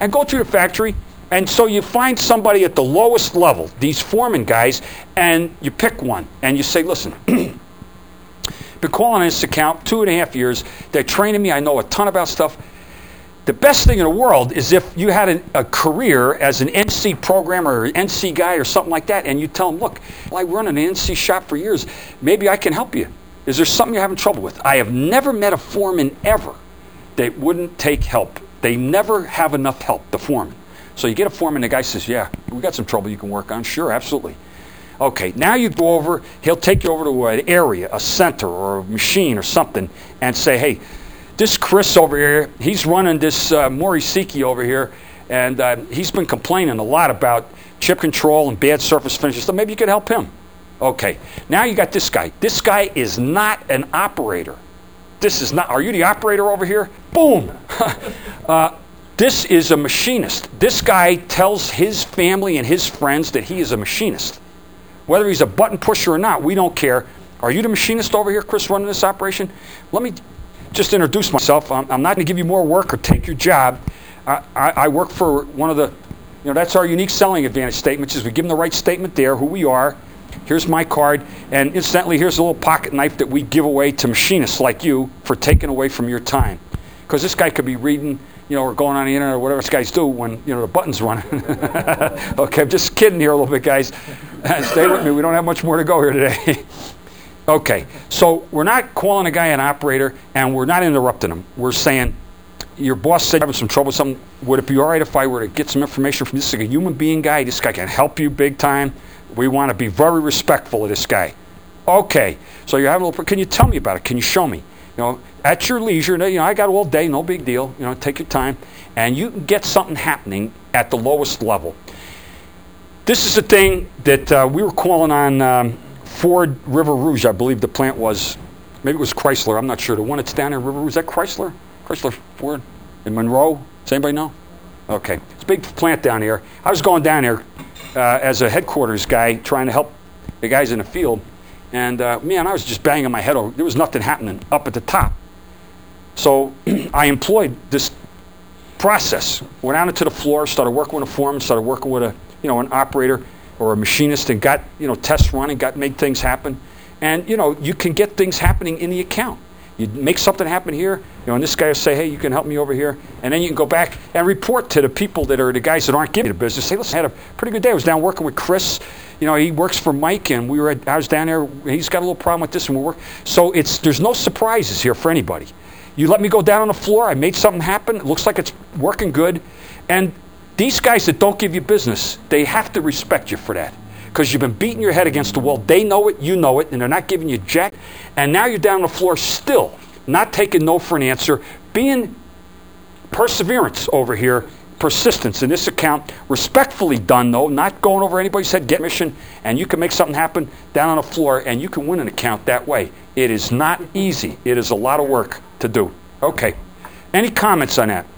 and go to the factory. And so you find somebody at the lowest level, these foreman guys, and you pick one, and you say, listen, been calling this account 2.5 years. They're training me. I know a ton about stuff. The best thing in the world is if you had a career as an NC programmer or NC guy or something like that, and you tell them, look, I run an NC shop for years. Maybe I can help you. Is there something you're having trouble with? I have never met a foreman ever that wouldn't take help. They never have enough help, the foreman. So you get a foreman, the guy says, yeah, we got some trouble you can work on. Sure, absolutely. Okay, now you go over, he'll take you over to an area, a center or a machine or something, and say, hey, this Chris over here, he's running this Morisiki over here, and he's been complaining a lot about chip control and bad surface finishes, so maybe you could help him. Okay, now you got this guy. This guy is not an operator. This is not, are you the operator over here? Boom! This is a machinist. This guy tells his family and his friends that he is a machinist. Whether he's a button pusher or not, we don't care. Are you the machinist over here, Chris, running this operation? Let me just introduce myself. I'm not going to give you more work or take your job. I work for one of the, that's our unique selling advantage statement, is we give them the right statement there, who we are. Here's my card, and incidentally, here's a little pocket knife that we give away to machinists like you for taking away from your time. Because this guy could be reading, or going on the internet or whatever these guys do when, the button's running. Okay, I'm just kidding here a little bit, guys. Stay with me. We don't have much more to go here today. Okay, so we're not calling a guy an operator, and we're not interrupting him. We're saying, your boss said you're having some trouble with something. Would it be all right if I were to get some information from this, like a human being guy? This guy can help you big time. We want to be very respectful of this guy. Okay, so you're having a little, can you tell me about it? Can you show me? At your leisure, I got all day, no big deal. Take your time, and you can get something happening at the lowest level. This is the thing that we were calling on Ford River Rouge, I believe the plant was. Maybe it was Chrysler. I'm not sure. The one that's down there in River Rouge, is that Chrysler? Chrysler Ford in Monroe? Does anybody know? Okay, it's a big plant down here. I was going down there as a headquarters guy, trying to help the guys in the field. And man, I was just banging my head over. There was nothing happening up at the top. So I employed this process. Went out into the floor, started working with a foreman, started working with an operator or a machinist, and got tests running, made things happen. And you can get things happening in the account. You make something happen here, and this guy will say, hey, you can help me over here. And then you can go back and report to the people that are the guys that aren't giving you the business. Say, listen, I had a pretty good day. I was down working with Chris. He works for Mike, and I was down there. He's got a little problem with this, and we're working. So there's no surprises here for anybody. You let me go down on the floor. I made something happen. It looks like it's working good. And these guys that don't give you business, they have to respect you for that. Because you've been beating your head against the wall. They know it, you know it, and they're not giving you jack. And now you're down on the floor still, not taking no for an answer, being perseverance over here, persistence in this account, respectfully done though, not going over anybody's head, get mission, and you can make something happen down on the floor, and you can win an account that way. It is not easy. It is a lot of work to do. Okay. Any comments on that?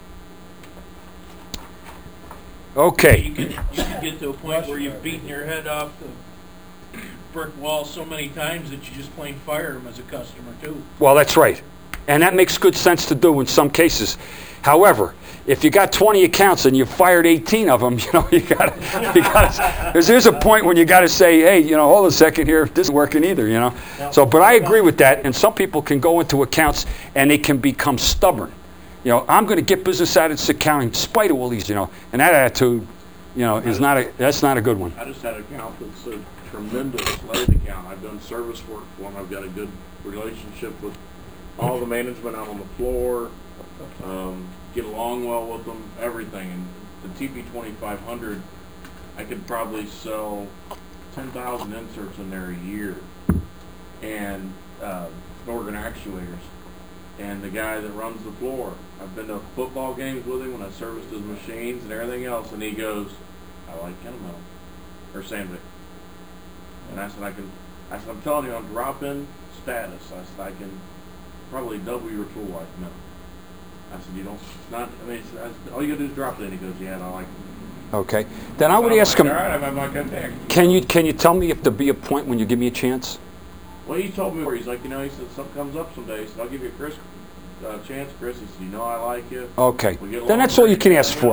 Okay. You can get to a point where you've beaten your head off the brick wall so many times that you just plain fire them as a customer too. Well, that's right. And that makes good sense to do in some cases. However, if you got 20 accounts and you fired 18 of them, you got there's a point when you got to say, hey, hold a second here, this isn't working either, So, but I agree with that, and some people can go into accounts and they can become stubborn. I'm going to get business out of this account in spite of all these, and that attitude, that's not a good one. I just had an account that's a tremendous lathe account. I've done service work for them. I've got a good relationship with all the management out on the floor. Get along well with them, everything. And the TP2500, I could probably sell 10,000 inserts in there a year, and Northern actuators. And the guy that runs the floor, I've been to football games with him when I serviced his machines and everything else, and he goes, I like Kennametal or Sandvik. And I said, I'm telling you, on drop-in status, I said, I can probably double your tool life minimum. I said, all you gotta do is drop it in. He goes, yeah, and I like it. Okay. Then I would ask him, all right, I'm not gonna take. Can you tell me if there'll be a point when you give me a chance? Well, he told me where he's like, he said, something comes up someday. He said, I'll give you a chance, Chris. He said, I like you. Okay. Then that's all you can ask for.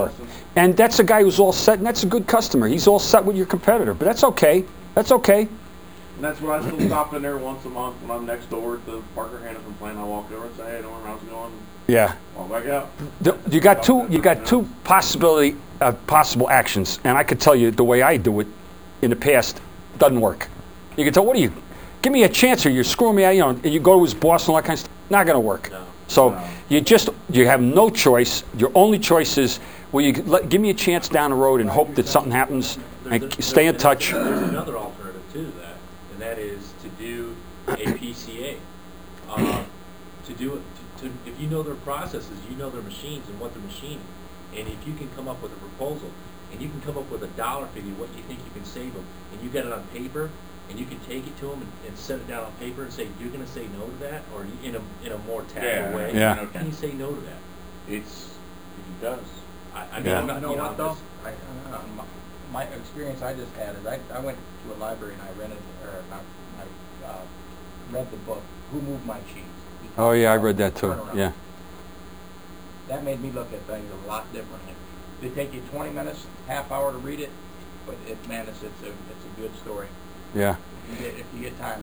And that's a guy who's all set, and that's a good customer. He's all set with your competitor, but that's okay. That's okay. And that's why I still stop in there once a month when I'm next door at the Parker Hannafin plant. I walk over and say, "Hey, Norm, how's it going?" Yeah. Walk back out. You got two possible actions, and I could tell you the way I do it in the past doesn't work. You can tell, what do you? Give me a chance, or you're screwing me out. You know, and you go to his boss and all that kind of stuff. Not going to work. No. So you have no choice. Your only choice is, well, give me a chance down the road and hope that something happens, and stay in touch. There's another alternative to that, and that is to do a PCA. To do it, if you know their processes, you know their machines and what they're machining, and if you can come up with a proposal, and you can come up with a dollar figure, what you think you can save them, and you get it on paper, and you can take it to them and set it down on paper and say, you're going to say no to that, or in a more tactful way. Yeah. How can you say no to that? He does. I mean, Yeah. I'm not, You know what though? this- My experience I just had is I went to a library and I rented read the book Who Moved My Cheese. Oh yeah, I read that too. Turnaround. Yeah. That made me look at things a lot differently. They take you 20 minutes, half hour to read it, but it's a good story. Yeah. If you get time